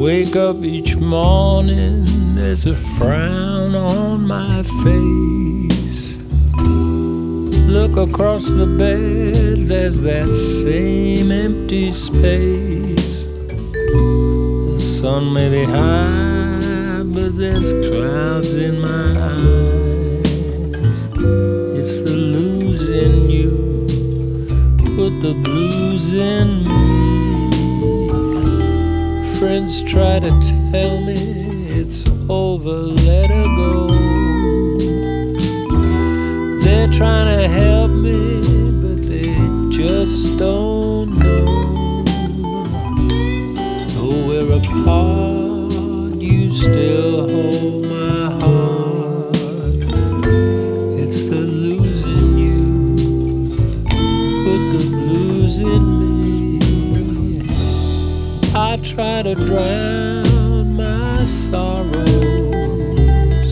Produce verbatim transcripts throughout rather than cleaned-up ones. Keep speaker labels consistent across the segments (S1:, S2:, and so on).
S1: Wake up each morning, there's a frown on my face. Look across the bed, there's that same empty space. The sun may be high, but there's clouds in my eyes. It's the losing you, put the blues in me. Friends try to tell me it's over, let her go. They're trying to help me, but they just don't know. Though we're apart, you still hold my heart. It's the losing you, put the blues in me. I try to drown my sorrows,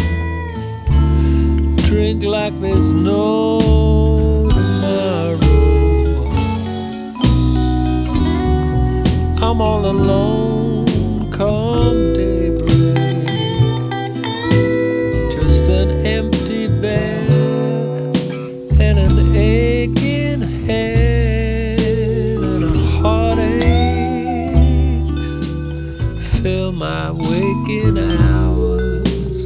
S1: drink like there's no tomorrow. I'm all alone come daybreak, just an empty bed and an aching head and a heartache fill my waking hours.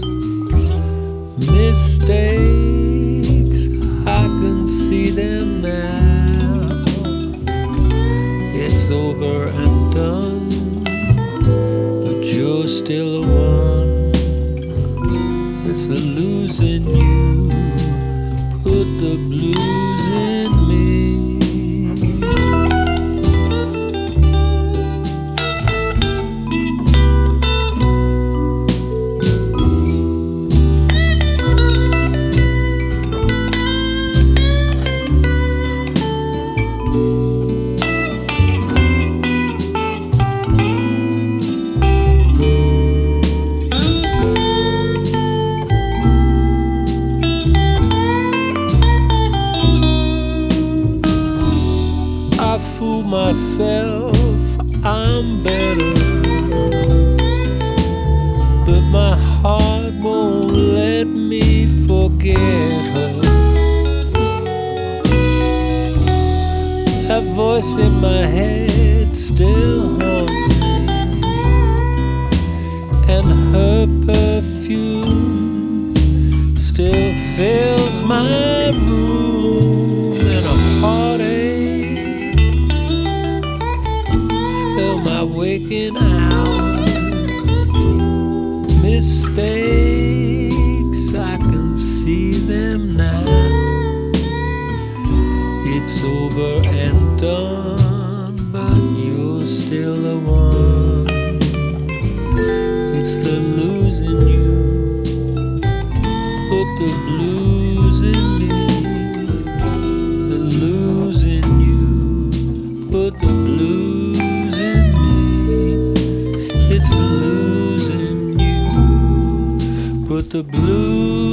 S1: Mistakes, I can see them now. It's over and done, but you're still the one. It's the losing you, put the blues in me. Fool myself, I'm better, but my heart won't let me forget her. That voice in my head still haunts me, and her perfume still fills my room, and a heartache my waking hours. Mistakes, I can see them now. It's over and done, but you're still the one. It's the losing you, put the blues in me. The losing you, put the blues. It's losing you, put the blues